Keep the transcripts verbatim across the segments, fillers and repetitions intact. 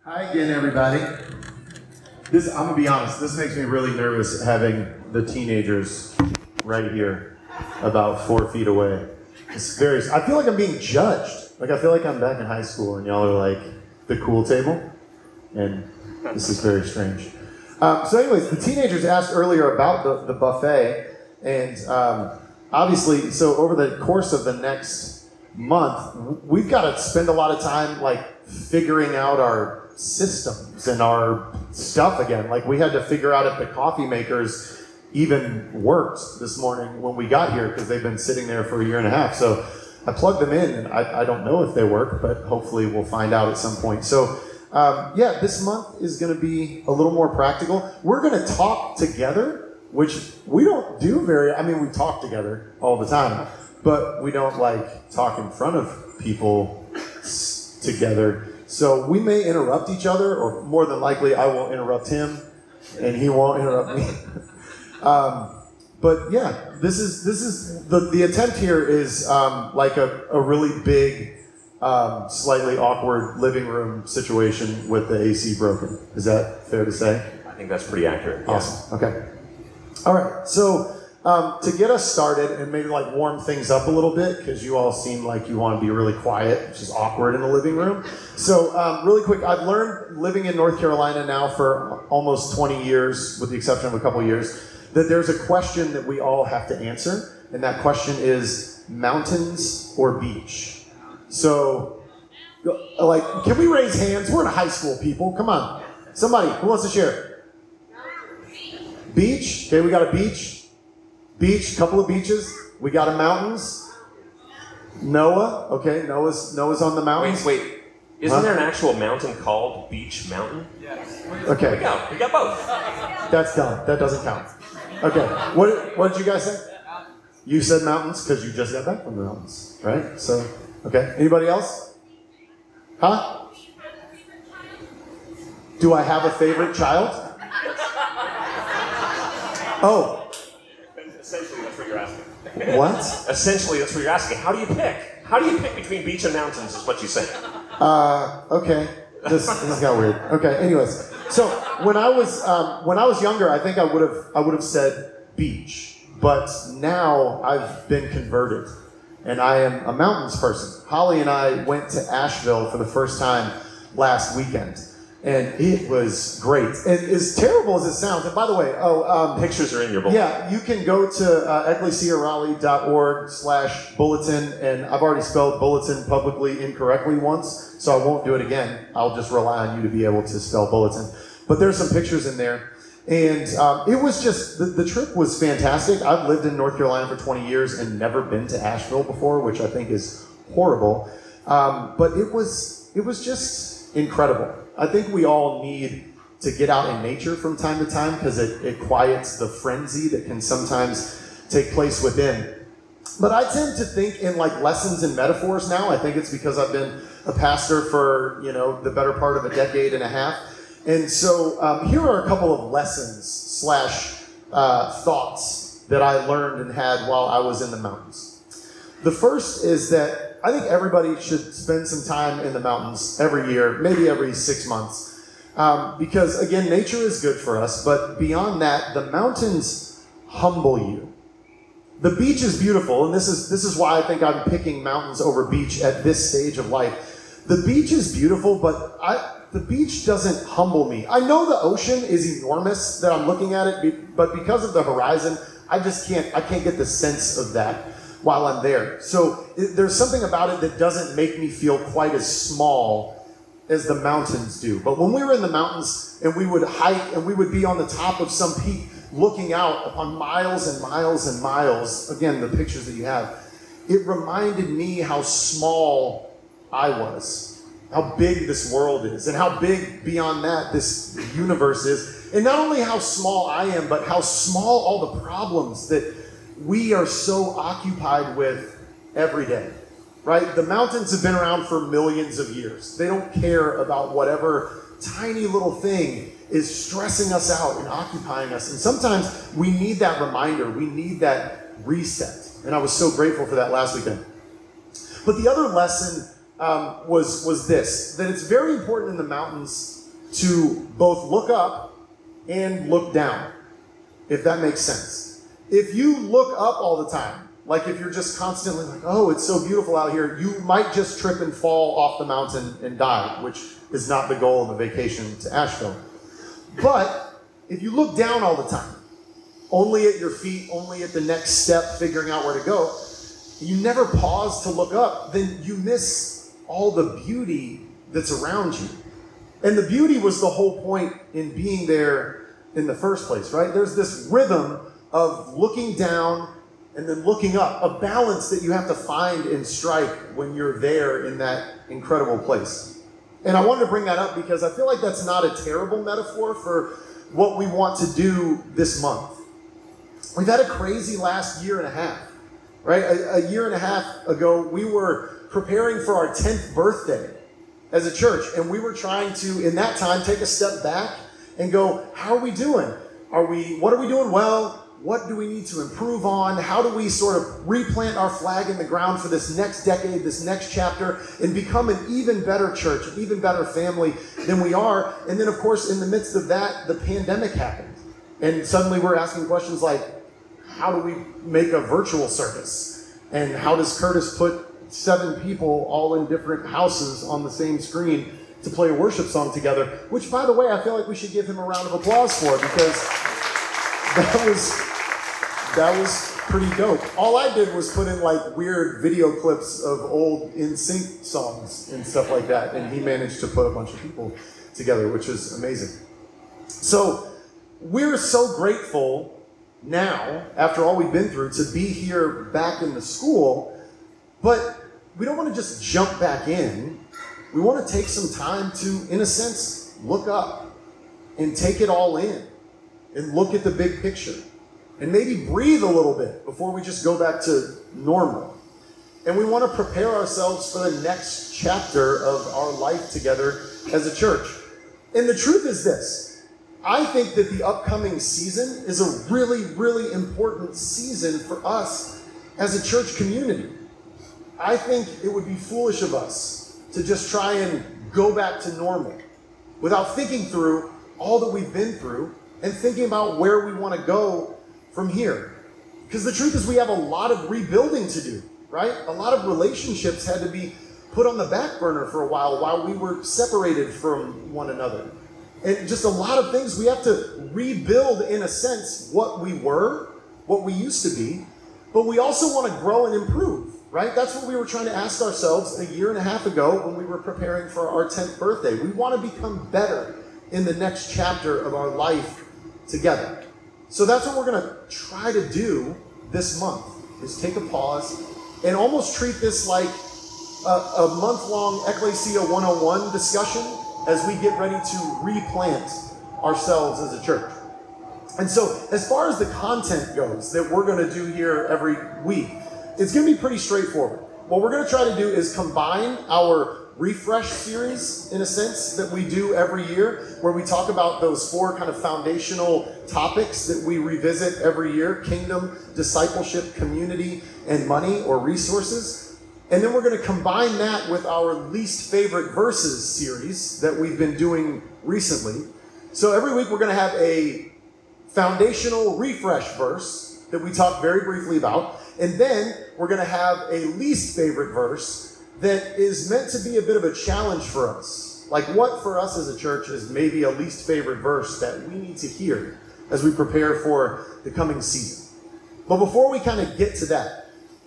Hi again, everybody. This, I'm gonna be honest, this makes me really nervous having the teenagers right here, about four feet away. It's very, I feel like I'm being judged. Like I feel like I'm back in high school and y'all are like the cool table, and this is very strange. Um, so anyways, the teenagers asked earlier about the, the buffet, and um, obviously, so over the course of the next month, we've got to spend a lot of time like figuring out our systems and our stuff again. Like we had to figure out if the coffee makers even worked this morning when we got here because they've been sitting there for a year and a half. So I plugged them in, and I, I don't know if they work, but hopefully we'll find out at some point. So um, yeah, this month is going to be a little more practical. We're going to talk together, which we don't do very, I mean, we talk together all the time, but we don't like talk in front of people s- together. So we may interrupt each other, or more than likely I will interrupt him and he won't interrupt me. um, but yeah, this is this is the, the attempt here is um, like a, a really big, um, slightly awkward living room situation with the A C broken. Is that fair to say? I think that's pretty accurate. Awesome. Yeah. Okay. All right. So um, to get us started and maybe like warm things up a little bit, because you all seem like you want to be really quiet, which is awkward in the living room. So um, really quick, I've learned living in North Carolina now for almost twenty years, with the exception of a couple years, that there's a question that we all have to answer, and that question is mountains or beach? So, like, can we raise hands? We're in high school, people. Come on. Somebody, who wants to share? Beach? Okay, we got a beach. Beach, couple of beaches. We got a mountains. Noah, okay, Noah's Noah's on the mountains. Wait, wait. Isn't Huh? there an actual mountain called Beach Mountain? Yes. Okay, There we go. We got both. that's done. That doesn't count. Okay, what what did you guys say? You said mountains because you just got back from the mountains, right? So, okay. Anybody else? Huh? Do I have a favorite child? Oh, Essentially, that's what you're asking. what? Essentially, that's what you're asking. How do you pick? How do you pick between beach and mountains is what you say. Uh, okay. This this got weird. Okay. Anyways, so when I was um, when I was younger, I think I would have I would have said beach, but now I've been converted, and I am a mountains person. Holly and I went to Asheville for the first time last weekend, and it was great. And as terrible as it sounds, and by the way, oh, um, Pictures are in your book. yeah, you can go to uh, ecclesia raleigh dot org slash bulletin, and I've already spelled bulletin publicly incorrectly once, so I won't do it again. I'll just rely on you to be able to spell bulletin. But there's some pictures in there, and um, it was just, the, the trip was fantastic. I've lived in North Carolina for twenty years and never been to Asheville before, which I think is horrible. Um, but it was, it was just incredible. I think we all need to get out in nature from time to time because it, it quiets the frenzy that can sometimes take place within. But I tend to think in like lessons and metaphors now. I think it's because I've been a pastor for, you know, the better part of a decade and a half. And so um, here are a couple of lessons slash uh, thoughts that I learned and had while I was in the mountains. The first is that I think everybody should spend some time in the mountains every year, maybe every six months. Um, because, again, nature is good for us, but beyond that, the mountains humble you. The beach is beautiful, and this is this is why I think I'm picking mountains over beach at this stage of life. The beach is beautiful, but I, the beach doesn't humble me. I know the ocean is enormous that I'm looking at it, but because of the horizon, I just can't, I can't get the sense of that while I'm there. So it, there's something about it that doesn't make me feel quite as small as the mountains do. But when we were in the mountains and we would hike and we would be on the top of some peak looking out upon miles and miles and miles, again, the pictures that you have, it reminded me how small I was, how big this world is, and how big beyond that this universe is. And not only how small I am, but how small all the problems that we are so occupied with every day. Right? The mountains have been around for millions of years. They don't care about whatever tiny little thing is stressing us out and occupying us. And sometimes we need that reminder. We need that reset. And I was so grateful for that last weekend. But the other lesson um, was, was this, that it's very important in the mountains to both look up and look down, if that makes sense. If you look up all the time, like if you're just constantly like, oh, it's so beautiful out here, you might just trip and fall off the mountain and die, which is not the goal of a vacation to Asheville. But if you look down all the time, only at your feet, only at the next step, figuring out where to go, you never pause to look up, then you miss all the beauty that's around you. And the beauty was the whole point in being there in the first place, right? There's this rhythm of looking down and then looking up, a balance that you have to find and strike when you're there in that incredible place. And I wanted to bring that up because I feel like that's not a terrible metaphor for what we want to do this month. We've had a crazy last year and a half, right? A, a year and a half ago, we were preparing for our tenth birthday as a church, and we were trying to, in that time, take a step back and go, how are we doing? Are we, what are we doing well? What do we need to improve on? How do we sort of replant our flag in the ground for this next decade, this next chapter, and become an even better church, an even better family than we are? And then, of course, in the midst of that, the pandemic happened. And suddenly we're asking questions like, how do we make a virtual service? And how does Curtis put seven people all in different houses on the same screen to play a worship song together? Which, by the way, I feel like we should give him a round of applause for, because that was that was pretty dope. All I did was put in like weird video clips of old N Sync songs and stuff like that, and he managed to put a bunch of people together, which is amazing. So we're so grateful now, after all we've been through, to be here back in the school, but we don't want to just jump back in. We want to take some time to, in a sense, look up and take it all in and look at the big picture and maybe breathe a little bit before we just go back to normal. And we want to prepare ourselves for the next chapter of our life together as a church. And the truth is this. I think that the upcoming season is a really, really important season for us as a church community. I think it would be foolish of us to just try and go back to normal without thinking through all that we've been through and thinking about where we want to go from here. Because the truth is we have a lot of rebuilding to do, right? A lot of relationships had to be put on the back burner for a while while we were separated from one another. And just a lot of things we have to rebuild, in a sense, what we were, what we used to be, but we also want to grow and improve, right? That's what we were trying to ask ourselves a year and a half ago when we were preparing for our tenth birthday. We want to become better in the next chapter of our life together. So that's what we're going to try to do this month, is take a pause and almost treat this like a, a month-long Ecclesia one oh one discussion as we get ready to replant ourselves as a church. And so as far as the content goes that we're going to do here every week, it's going to be pretty straightforward. What we're going to try to do is combine our refresh series, in a sense, that we do every year, where we talk about those four kind of foundational topics that we revisit every year: kingdom, discipleship, community, and money or resources. And then we're going to combine that with our least favorite verses series that we've been doing recently. So every week we're going to have a foundational refresh verse that we talk very briefly about. And then we're going to have a least favorite verse that is meant to be a bit of a challenge for us. Like, what for us as a church is maybe a least favorite verse that we need to hear as we prepare for the coming season. But before we kind of get to that,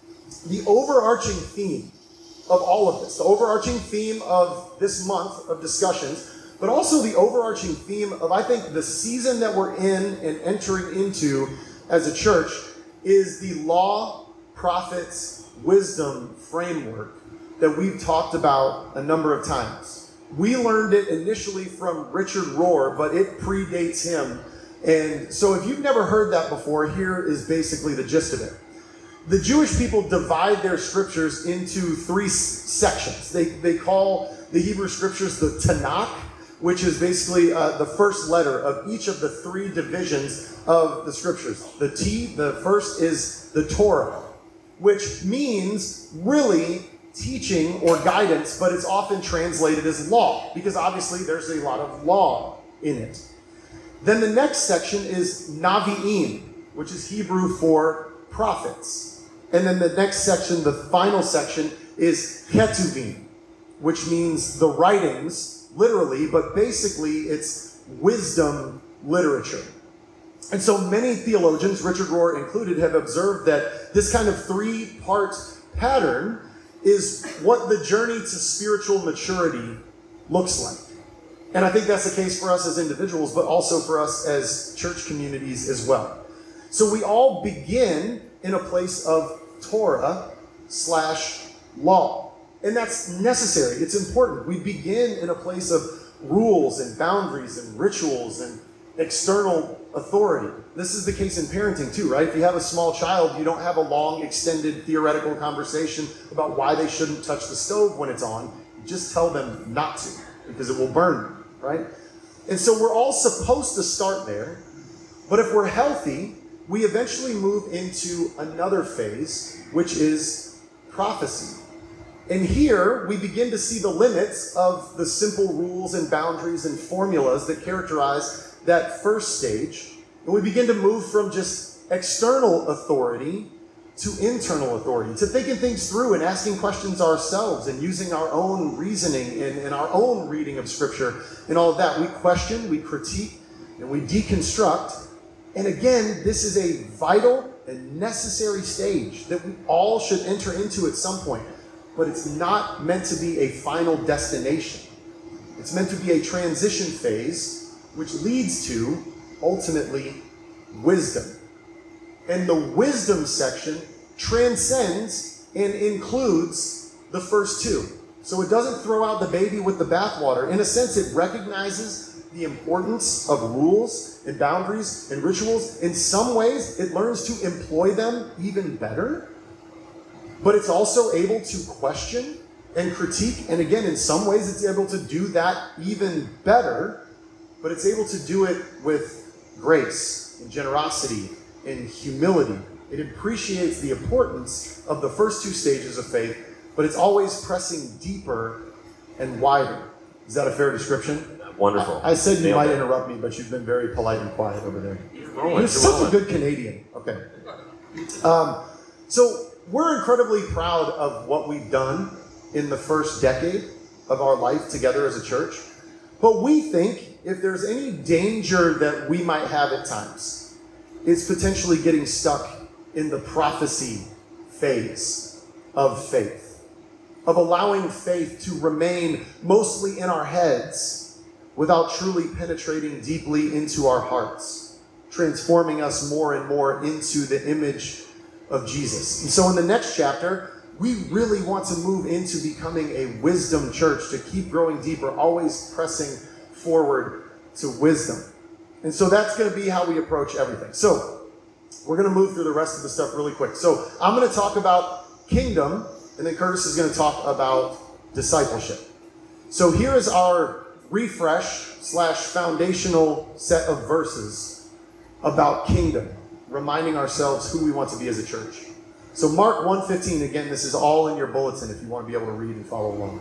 the overarching theme of all of this, the overarching theme of this month of discussions, but also the overarching theme of, I think, the season that we're in and entering into as a church, is the law, prophets, wisdom framework that we've talked about a number of times. We learned it initially from Richard Rohr, but it predates him. And so if you've never heard that before, here is basically the gist of it. The Jewish people divide their scriptures into three s- sections. They, they call the Hebrew scriptures the Tanakh, which is basically uh, the first letter of each of the three divisions of the scriptures. The T, the first, is the Torah, which means really teaching or guidance, but it's often translated as law, because obviously there's a lot of law in it. Then the next section is Navi'im, which is Hebrew for prophets. And then the next section, the final section, is Ketuvim, which means the writings, literally, but basically it's wisdom literature. And so many theologians, Richard Rohr included, have observed that this kind of three-part pattern is what the journey to spiritual maturity looks like. And I think that's the case for us as individuals, but also for us as church communities as well. So we all begin in a place of Torah slash law. And that's necessary. It's important. We begin in a place of rules and boundaries and rituals and external authority. This is the case in parenting too, right? If you have a small child, you don't have a long, extended theoretical conversation about why they shouldn't touch the stove when it's on. You just tell them not to, because it will burn them, right? And so we're all supposed to start there, but if we're healthy, we eventually move into another phase, which is prophecy. And here, we begin to see the limits of the simple rules and boundaries and formulas that characterize that first stage. And we begin to move from just external authority to internal authority, to thinking things through and asking questions ourselves and using our own reasoning and, and our own reading of Scripture and all of that. We question, we critique, and we deconstruct. And again, this is a vital and necessary stage that we all should enter into at some point. But it's not meant to be a final destination. It's meant to be a transition phase, which leads to, ultimately, wisdom. And the wisdom section transcends and includes the first two. So it doesn't throw out the baby with the bathwater. In a sense, it recognizes the importance of rules and boundaries and rituals. In some ways, it learns to employ them even better. But it's also able to question and critique. And again, in some ways, it's able to do that even better. But it's able to do it with grace and generosity and humility. It appreciates the importance of the first two stages of faith, but it's always pressing deeper and wider. Is that a fair description? Wonderful. I, I said you Nailed might it. interrupt me, but you've been very polite and quiet over there. You're rolling, You're such rolling. a good Canadian. Okay. Um, so we're incredibly proud of what we've done in the first decade of our life together as a church. But we think if there's any danger that we might have at times, it's potentially getting stuck in the prophecy phase of faith, of allowing faith to remain mostly in our heads without truly penetrating deeply into our hearts, transforming us more and more into the image of Jesus. And so in the next chapter, we really want to move into becoming a wisdom church, to keep growing deeper, always pressing forward to wisdom. And so that's going to be how we approach everything. So we're going to move through the rest of the stuff really quick. So I'm going to talk about kingdom, and then Curtis is going to talk about discipleship. So here is our refresh slash foundational set of verses about kingdom, reminding ourselves who we want to be as a church. So Mark one fifteen, again, this is all in your bulletin if you want to be able to read and follow along.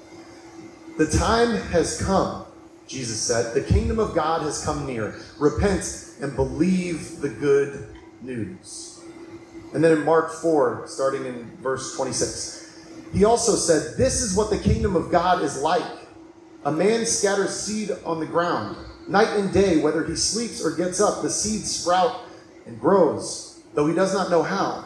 The time has come, Jesus said. The kingdom of God has come near. Repent and believe the good news. And then in Mark four, starting in verse twenty-six, he also said, this is what the kingdom of God is like. A man scatters seed on the ground. Night and day, whether he sleeps or gets up, the seeds sprout and grows, though he does not know how.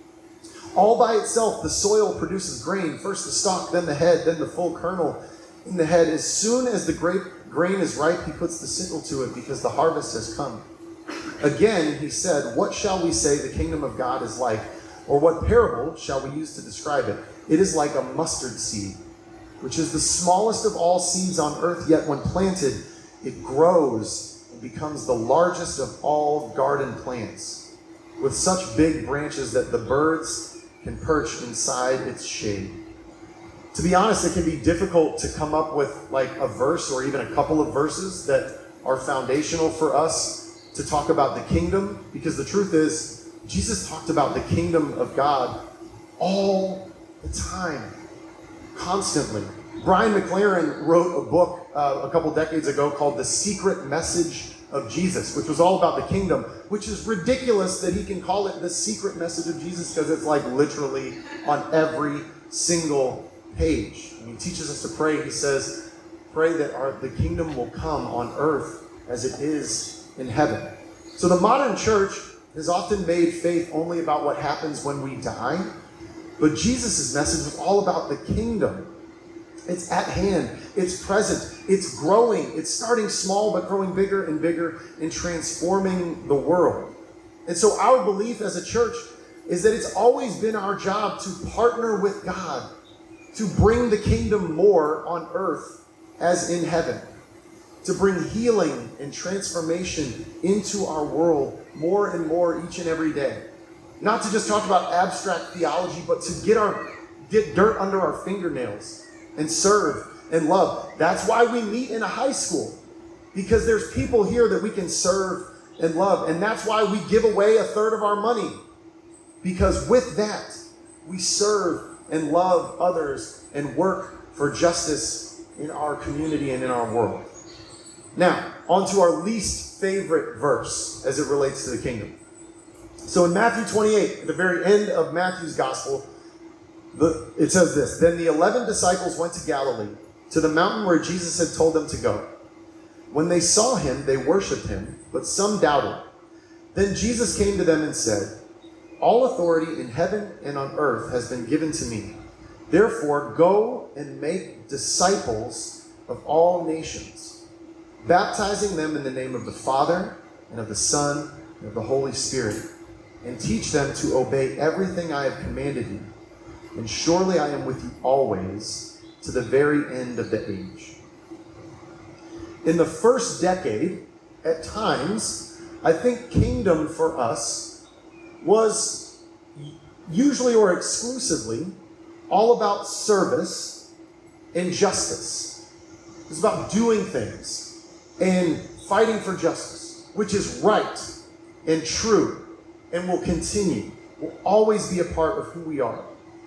All by itself, the soil produces grain, first the stalk, then the head, then the full kernel in the head. As soon as the grape grain is ripe, he puts the sickle to it, because the harvest has come. Again, he said, what shall we say the kingdom of God is like? Or what parable shall we use to describe it? It is like a mustard seed, which is the smallest of all seeds on earth, yet when planted, it grows and becomes the largest of all garden plants, with such big branches that the birds can perch inside its shade. To be honest, it can be difficult to come up with like a verse or even a couple of verses that are foundational for us to talk about the kingdom, because the truth is, Jesus talked about the kingdom of God all the time. constantly. Brian McLaren wrote a book uh, a couple decades ago called The Secret Message of Jesus, which was all about the kingdom, which is ridiculous that he can call it the secret message of Jesus because it's like literally on every single page. And he teaches us to pray. He says, pray that our, the kingdom will come on earth as it is in heaven. So the modern church has often made faith only about what happens when we die, but Jesus' message was all about the kingdom. It's at hand, it's present, it's growing, it's starting small but growing bigger and bigger and transforming the world. And so our belief as a church is that it's always been our job to partner with God to bring the kingdom more on earth as in heaven, to bring healing and transformation into our world more and more each and every day. Not to just talk about abstract theology, but to get our get dirt under our fingernails and serve and love. That's why we meet in a high school, because there's people here that we can serve and love. And that's why we give away a third of our money, because with that, we serve and love others and work for justice in our community and in our world. Now, on to our least favorite verse as it relates to the kingdom. So in Matthew twenty-eight, at the very end of Matthew's gospel, The, it says this, then the eleven disciples went to Galilee, to the mountain where Jesus had told them to go. When they saw him, they worshipped him, but some doubted. Then Jesus came to them and said, all authority in heaven and on earth has been given to me. Therefore, go and make disciples of all nations, baptizing them in the name of the Father and of the Son and of the Holy Spirit, and teach them to obey everything I have commanded you. And surely I am with you always, to the very end of the age. In the first decade, at times, I think kingdom for us was usually or exclusively all about service and justice. It was about doing things and fighting for justice, which is right and true and will continue, will always be a part of who we are.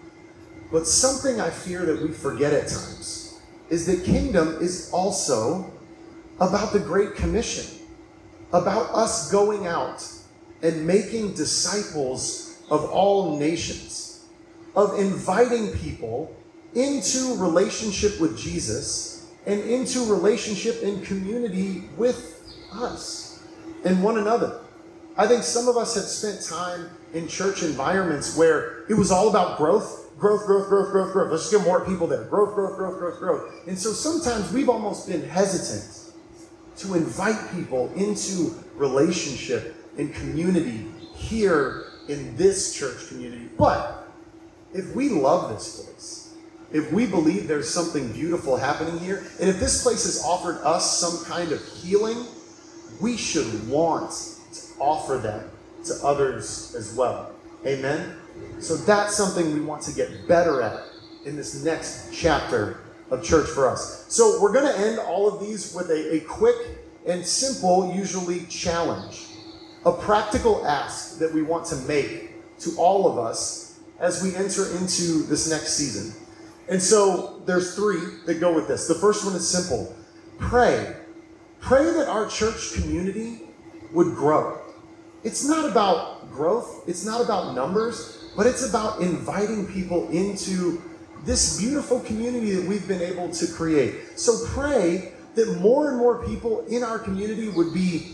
But something I fear that we forget at times is that kingdom is also about the Great Commission, about us going out and making disciples of all nations, of inviting people into relationship with Jesus and into relationship and community with us and one another. I think some of us have spent time in church environments where it was all about growth. Growth, growth, growth, growth, growth. Let's just get more people there. Growth, growth, growth, growth, growth. And so sometimes we've almost been hesitant to invite people into relationship and community here in this church community. But if we love this place, if we believe there's something beautiful happening here, and if this place has offered us some kind of healing, we should want to offer that to others as well. Amen? So that's something we want to get better at in this next chapter of church for us. So we're going to end all of these with a, a quick and simple, usually challenge, a practical ask that we want to make to all of us as we enter into this next season. And so there's three that go with this. The first one is simple. Pray. Pray that our church community would grow. It's not about growth. It's not about numbers. But it's about inviting people into this beautiful community that we've been able to create. So pray that more and more people in our community would be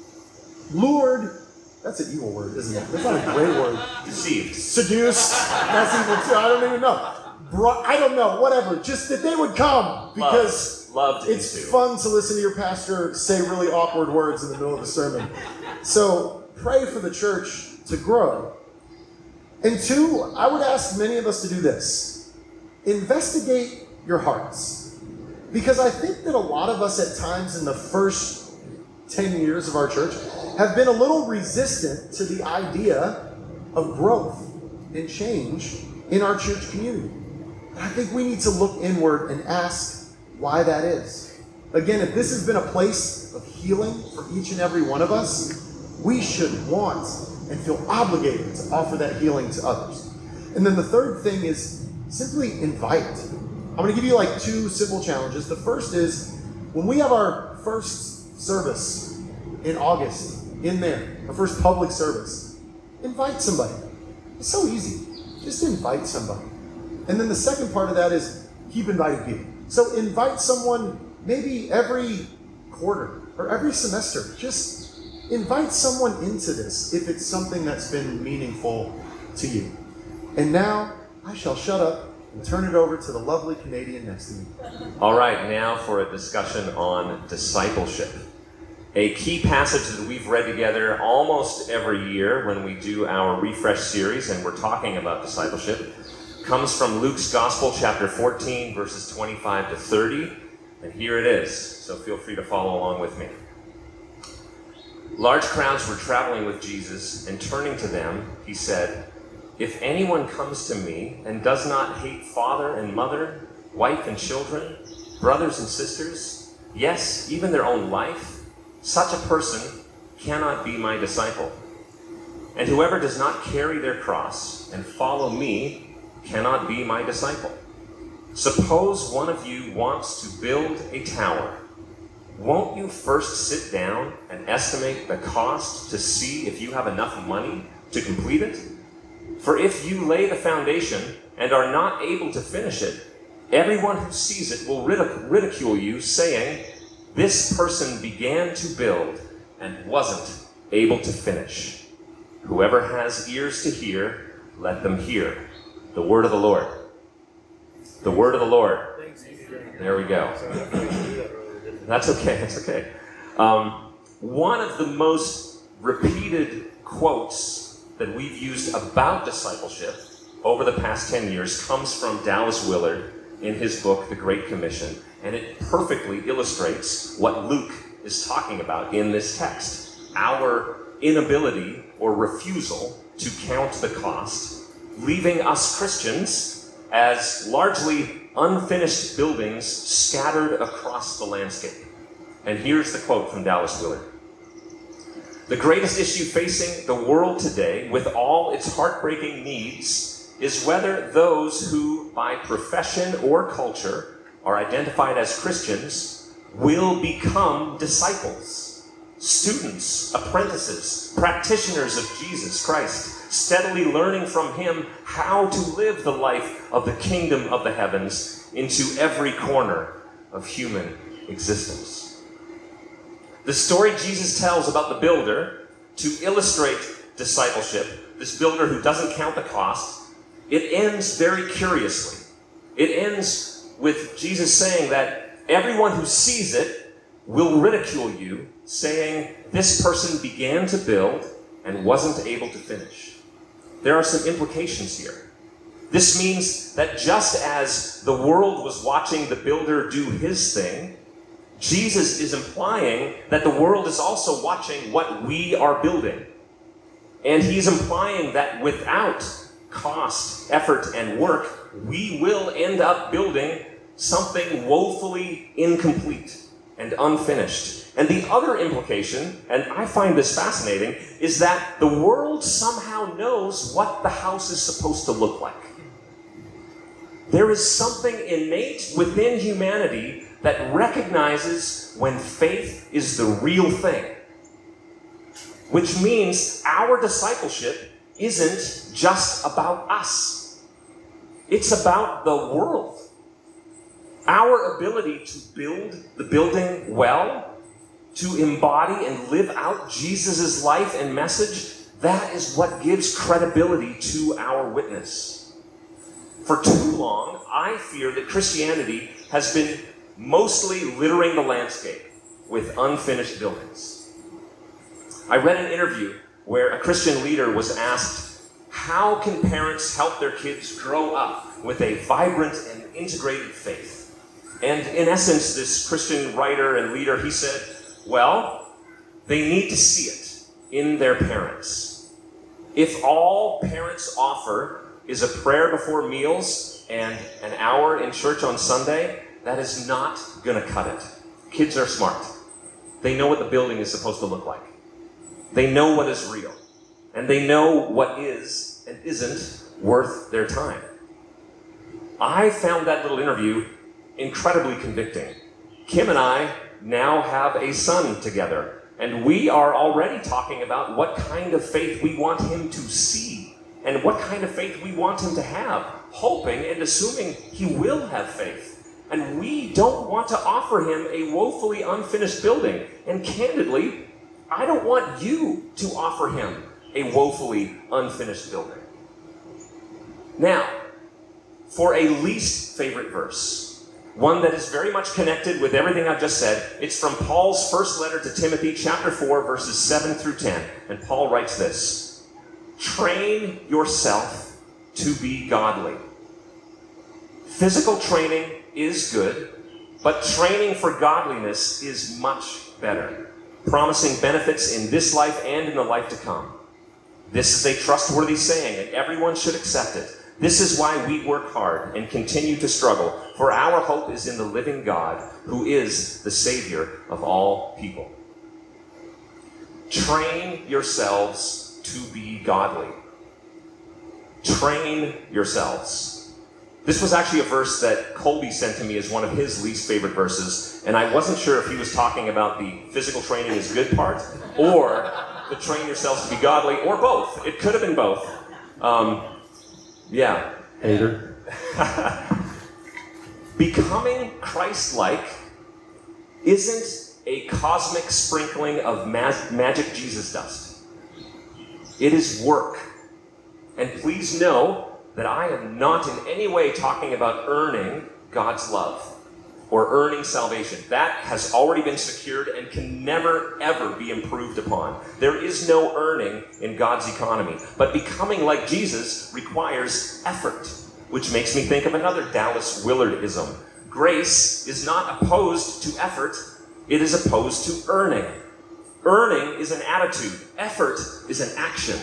lured. That's an evil word, isn't it? That's not a great word. Deceived. Seduced. That's evil too. I don't even know. Bro- I don't know. Whatever. Just that they would come because Loved. Loved it's too. fun to listen to your pastor say really awkward words in the middle of a sermon. So pray for the church to grow. And two, I would ask many of us to do this. Investigate your hearts. Because I think that a lot of us at times in the first ten years of our church have been a little resistant to the idea of growth and change in our church community. And I think we need to look inward and ask why that is. Again, if this has been a place of healing for each and every one of us, we should want and feel obligated to offer that healing to others. And then the third thing is simply invite. I'm going to give you like two simple challenges. The first is when we have our first service in August, in there, our first public service, invite somebody. It's so easy. Just invite somebody. And then the second part of that is keep inviting people. So invite someone maybe every quarter or every semester. Just invite someone into this if it's something that's been meaningful to you. And now I shall shut up and turn it over to the lovely Canadian next to me. All right, now for a discussion on discipleship. A key passage that we've read together almost every year when we do our Refresh series and we're talking about discipleship comes from Luke's Gospel, chapter fourteen, verses twenty-five to thirty. And here it is, so feel free to follow along with me. Large crowds were traveling with Jesus, and turning to them, he said, "If anyone comes to me and does not hate father and mother, wife and children, brothers and sisters, yes, even their own life, such a person cannot be my disciple. And whoever does not carry their cross and follow me cannot be my disciple. Suppose one of you wants to build a tower. Won't you first sit down and estimate the cost to see if you have enough money to complete it? For if you lay the foundation and are not able to finish it, everyone who sees it will ridic- ridicule you, saying, 'This person began to build and wasn't able to finish.' Whoever has ears to hear, let them hear." The word of the Lord. The word of the Lord. There we go. That's okay, that's okay. Um, one of the most repeated quotes that we've used about discipleship over the past ten years comes from Dallas Willard in his book, The Great Commission, and it perfectly illustrates what Luke is talking about in this text. Our inability or refusal to count the cost, leaving us Christians as largely unfinished buildings scattered across the landscape. And here's the quote from Dallas Willard. "The greatest issue facing the world today, with all its heartbreaking needs, is whether those who, by profession or culture, are identified as Christians will become disciples, students, apprentices, practitioners of Jesus Christ, steadily learning from him how to live the life of the kingdom of the heavens into every corner of human existence." The story Jesus tells about the builder to illustrate discipleship, this builder who doesn't count the cost, it ends very curiously. It ends with Jesus saying that everyone who sees it will ridicule you, saying, "This person began to build and wasn't able to finish." There are some implications here. This means that just as the world was watching the builder do his thing, Jesus is implying that the world is also watching what we are building. And he's implying that without cost, effort, and work, we will end up building something woefully incomplete and unfinished. And the other implication, and I find this fascinating, is that the world somehow knows what the house is supposed to look like. There is something innate within humanity that recognizes when faith is the real thing. Which means our discipleship isn't just about us. It's about the world. Our ability to build the building well, to embody and live out Jesus' life and message, that is what gives credibility to our witness. For too long, I fear that Christianity has been mostly littering the landscape with unfinished buildings. I read an interview where a Christian leader was asked, how can parents help their kids grow up with a vibrant and integrated faith? And in essence, this Christian writer and leader, he said, well, they need to see it in their parents. If all parents offer is a prayer before meals and an hour in church on Sunday, that is not going to cut it. Kids are smart. They know what the building is supposed to look like. They know what is real. And they know what is and isn't worth their time. I found that little interview incredibly convicting. Kim and I now have a son together, and we are already talking about what kind of faith we want him to see and what kind of faith we want him to have, hoping and assuming he will have faith. And we don't want to offer him a woefully unfinished building. And candidly, I don't want you to offer him a woefully unfinished building. Now, for a least favorite verse, one that is very much connected with everything I've just said, it's from Paul's first letter to Timothy, chapter four, verses seven through ten. And Paul writes this: train yourself to be godly. Physical training is good, but training for godliness is much better, promising benefits in this life and in the life to come. This is a trustworthy saying, and everyone should accept it. This is why we work hard and continue to struggle, for our hope is in the living God, who is the Savior of all people. Train yourselves to be godly. Train yourselves. This was actually a verse that Colby sent to me as one of his least favorite verses, and I wasn't sure if he was talking about the physical training is good part, or the train yourselves to be godly, or both. It could have been both. Um, yeah. Hater. Becoming Christ-like isn't a cosmic sprinkling of ma- magic Jesus dust. It is work. And please know that I am not in any way talking about earning God's love or earning salvation. That has already been secured and can never, ever be improved upon. There is no earning in God's economy. But becoming like Jesus requires effort, which makes me think of another Dallas Willard-ism. Grace is not opposed to effort, it is opposed to earning. Earning is an attitude. Effort is an action.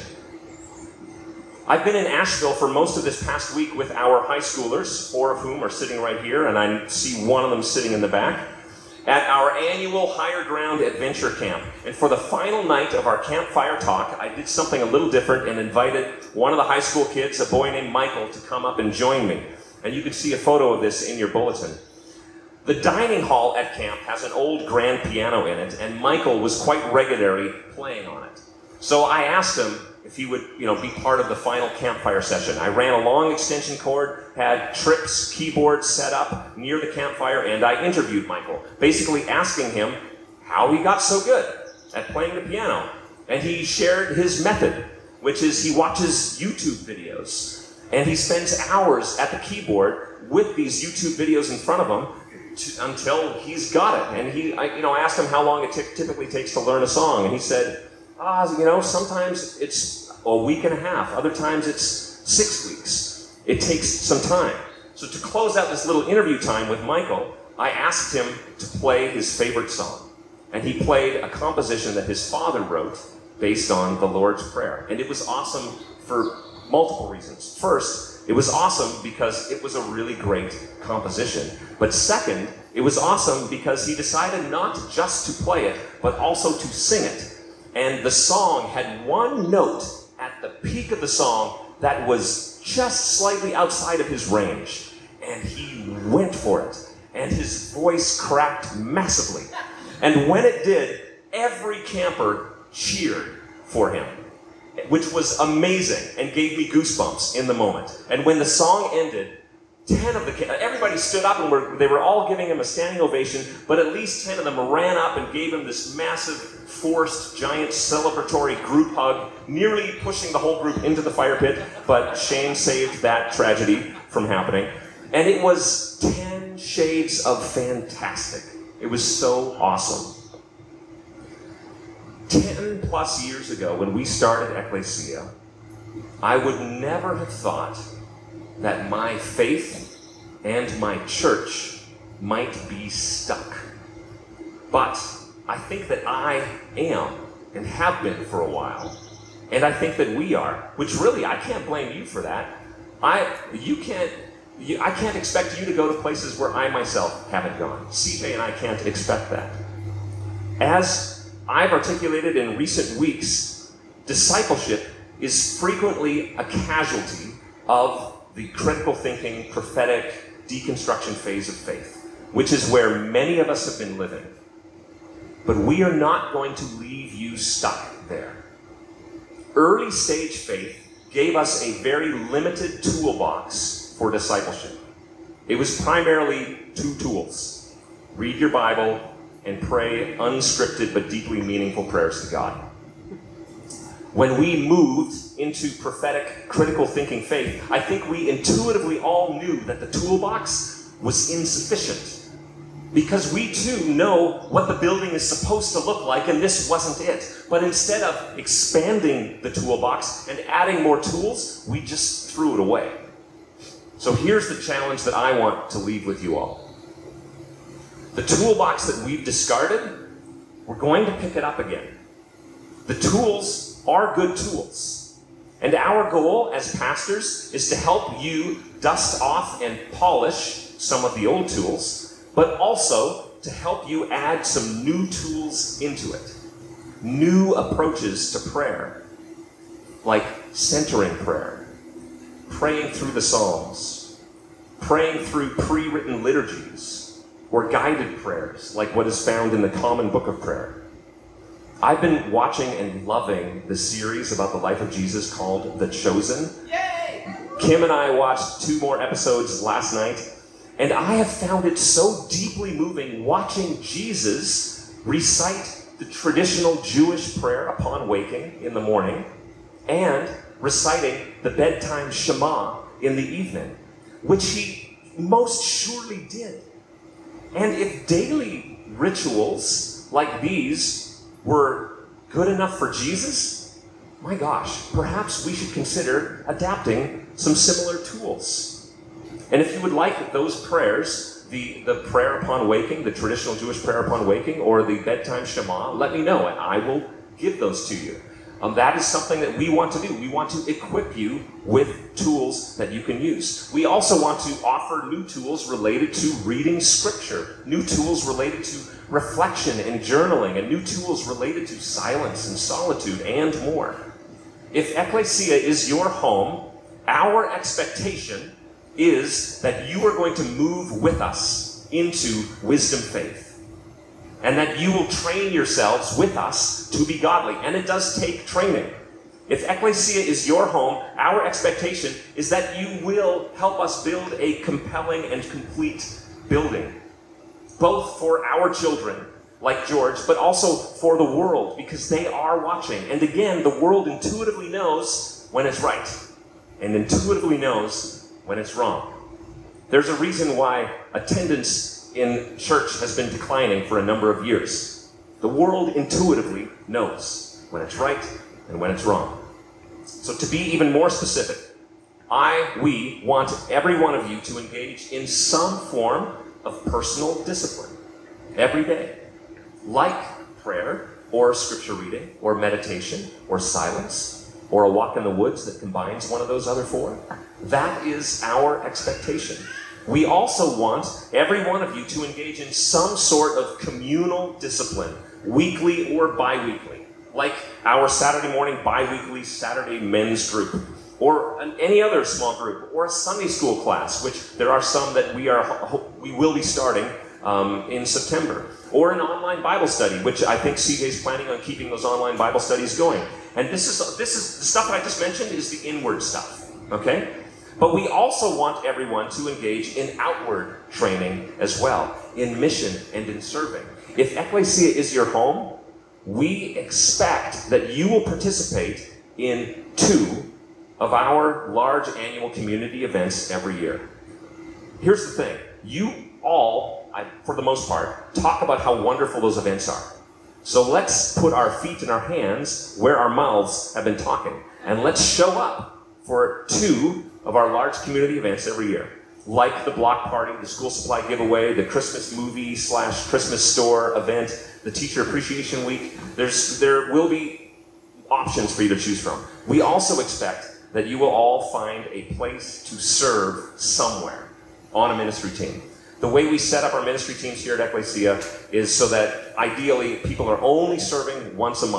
I've been in Asheville for most of this past week with our high schoolers, four of whom are sitting right here, and I see one of them sitting in the back, at our annual Higher Ground Adventure Camp. And for the final night of our campfire talk, I did something a little different and invited one of the high school kids, a boy named Michael, to come up and join me. And you can see a photo of this in your bulletin. The dining hall at camp has an old grand piano in it, and Michael was quite regularly playing on it. So I asked him if he would, you know, be part of the final campfire session. I ran a long extension cord, had Tripp's keyboard set up near the campfire, and I interviewed Michael, basically asking him how he got so good at playing the piano. And he shared his method, which is he watches YouTube videos, and he spends hours at the keyboard with these YouTube videos in front of him to, until he's got it. And he, I, you know, I asked him how long it t- typically takes to learn a song, and he said, Ah, you know, sometimes it's a week and a half. Other times it's six weeks. It takes some time. So to close out this little interview time with Michael, I asked him to play his favorite song. And he played a composition that his father wrote based on the Lord's Prayer. And it was awesome for multiple reasons. First, it was awesome because it was a really great composition. But second, it was awesome because he decided not just to play it, but also to sing it. And the song had one note at the peak of the song that was just slightly outside of his range. And he went for it. And his voice cracked massively. And when it did, every camper cheered for him, which was amazing and gave me goosebumps in the moment. And when the song ended, ten of the, everybody stood up and were, they were all giving him a standing ovation, but at least ten of them ran up and gave him this massive, forced, giant celebratory group hug, nearly pushing the whole group into the fire pit, but Shane saved that tragedy from happening. And it was ten shades of fantastic. It was so awesome. Ten plus years ago, when we started Ecclesia, I would never have thought that my faith and my church might be stuck. But I think that I am and have been for a while. And I think that we are, which really, I can't blame you for that. I, you can't, you, I can't expect you to go to places where I myself haven't gone. C J and I can't expect that. As I've articulated in recent weeks, discipleship is frequently a casualty of the critical thinking, prophetic, deconstruction phase of faith, which is where many of us have been living. But we are not going to leave you stuck there. Early stage faith gave us a very limited toolbox for discipleship. It was primarily two tools: read your Bible and pray unscripted but deeply meaningful prayers to God. When we moved into prophetic, critical thinking faith, I think we intuitively all knew that the toolbox was insufficient. Because we too know what the building is supposed to look like, and this wasn't it. But instead of expanding the toolbox and adding more tools, we just threw it away. So here's the challenge that I want to leave with you all. The toolbox that we've discarded, we're going to pick it up again. The tools are good tools. And our goal as pastors is to help you dust off and polish some of the old tools, but also to help you add some new tools into it. New approaches to prayer, like centering prayer, praying through the Psalms, praying through pre-written liturgies, or guided prayers, like what is found in the Common Book of Prayer. I've been watching and loving the series about the life of Jesus called The Chosen. Yay! Kim and I watched two more episodes last night, and I have found it so deeply moving watching Jesus recite the traditional Jewish prayer upon waking in the morning and reciting the bedtime Shema in the evening, which he most surely did. And if daily rituals like these were good enough for Jesus, my gosh, perhaps we should consider adapting some similar tools. And if you would like those prayers, the, the prayer upon waking, the traditional Jewish prayer upon waking, or the bedtime Shema, let me know and I will give those to you. Um, that is something that we want to do. We want to equip you with tools that you can use. We also want to offer new tools related to reading Scripture, new tools related to reflection and journaling, and new tools related to silence and solitude and more. If Ecclesia is your home, our expectation is that you are going to move with us into wisdom faith, and that you will train yourselves with us to be godly. And it does take training. If Ecclesia is your home, our expectation is that you will help us build a compelling and complete building, both for our children, like George, but also for the world, because they are watching. And again, the world intuitively knows when it's right, and intuitively knows when it's wrong. There's a reason why attendance in church has been declining for a number of years. The world intuitively knows when it's right and when it's wrong. So to be even more specific, I, we want every one of you to engage in some form of personal discipline every day, like prayer or scripture reading or meditation or silence, or a walk in the woods that combines one of those other four. That is our expectation. We also want every one of you to engage in some sort of communal discipline, weekly or bi-weekly, like our Saturday morning bi-weekly Saturday men's group, or an, any other small group, or a Sunday school class, which there are some that we are we will be starting um, in September, or an online Bible study, which I think C J is planning on keeping those online Bible studies going. And this is this is the stuff that I just mentioned is the inward stuff, okay? But we also want everyone to engage in outward training as well, in mission and in serving. If Ecclesia is your home, we expect that you will participate in two of our large annual community events every year. Here's the thing. You all, I, for the most part, talk about how wonderful those events are. So let's put our feet in our hands where our mouths have been talking, and let's show up for two of our large community events every year, like the block party, the school supply giveaway, the Christmas movie slash Christmas store event, the teacher appreciation week. There's, there will be options for you to choose from. We also expect that you will all find a place to serve somewhere on a ministry team. The way we set up our ministry teams here at Ecclesia is so that ideally people are only serving once a month.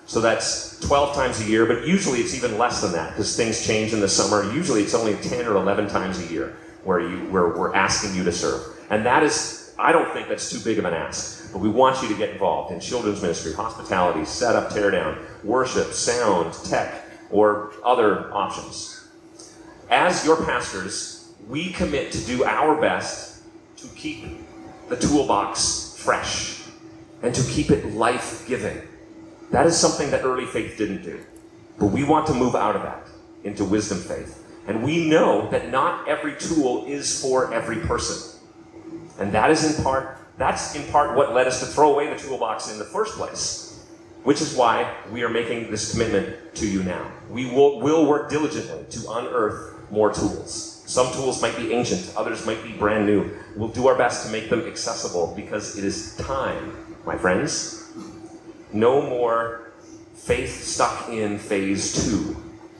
So that's twelve times a year, but usually it's even less than that because things change in the summer. Usually it's only ten or eleven times a year where you where we're asking you to serve. And that is, I don't think that's too big of an ask, but we want you to get involved in children's ministry, hospitality, setup, tear down, worship, sound, tech, or other options. As your pastors, we commit to do our best to keep the toolbox fresh and to keep it life-giving. That is something that early faith didn't do. But we want to move out of that into wisdom faith. And we know that not every tool is for every person. And that is in part, that's in part what led us to throw away the toolbox in the first place, which is why we are making this commitment to you now. We will, will work diligently to unearth more tools. Some tools might be ancient, others might be brand new. We'll do our best to make them accessible because it is time, my friends. No more faith stuck in phase two.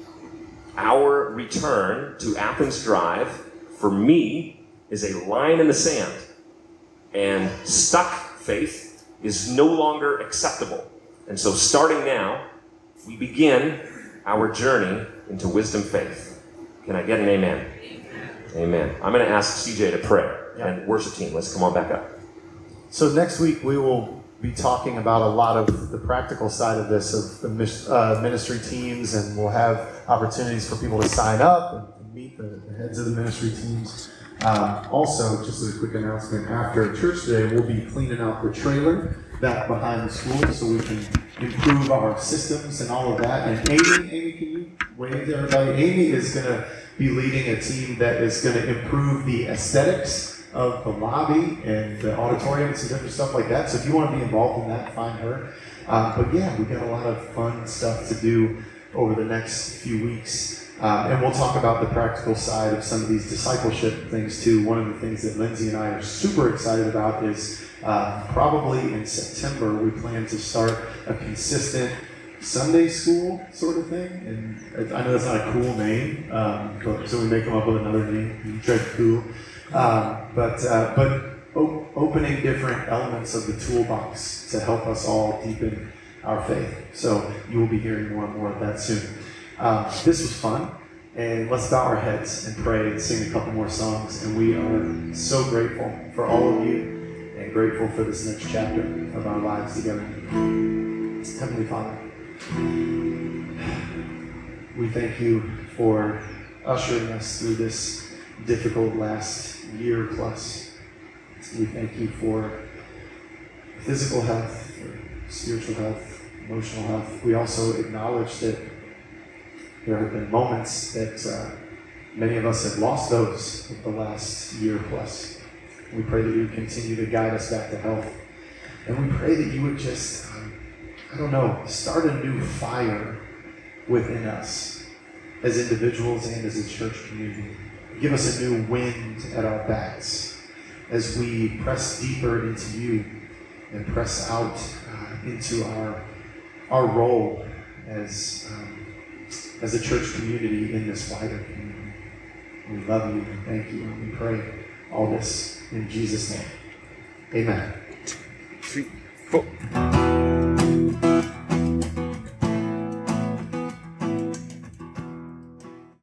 Our return to Athens Drive, for me, is a line in the sand. And stuck faith is no longer acceptable. And so starting now, we begin our journey into wisdom faith. Can I get an amen? Amen. Amen. I'm going to ask C J to pray. Yeah. And worship team, let's come on back up. So next week we will be talking about a lot of the practical side of this, of the mis- uh, ministry teams, and we'll have opportunities for people to sign up and meet the, the heads of the ministry teams. Um, also, just as a quick announcement, after church today, we'll be cleaning out the trailer back behind the school so we can improve our systems and all of that. And Amy, Amy, can you wave to everybody? Amy is going to be leading a team that is going to improve the aesthetics of the lobby and the auditorium and some different stuff like that. So if you want to be involved in that, find her. Um, but yeah, we got a lot of fun stuff to do over the next few weeks. Um, and we'll talk about the practical side of some of these discipleship things too. One of the things that Lindsay and I are super excited about is uh, probably in September we plan to start a consistent Sunday school sort of thing. And I know that's not a cool name, um, but, so we may come up with another name, Dread Cool. Um, but uh, but op- opening different elements of the toolbox to help us all deepen our faith. So you will be hearing more and more of that soon. Um, this was fun, and let's bow our heads and pray and sing a couple more songs. And we are so grateful for all of you and grateful for this next chapter of our lives together. Heavenly Father, we thank you for ushering us through this difficult last year plus. We thank you for physical health, for spiritual health, emotional health. We also acknowledge that there have been moments that uh, many of us have lost those of the last year plus. We pray that you would continue to guide us back to health. And we pray that you would just, um, I don't know, start a new fire within us as individuals and as a church community. Give us a new wind at our backs as we press deeper into you and press out uh, into our our role as um, as a church community in this wider community. We love you and thank you, and we pray all this in Jesus' name. Amen. Three, four.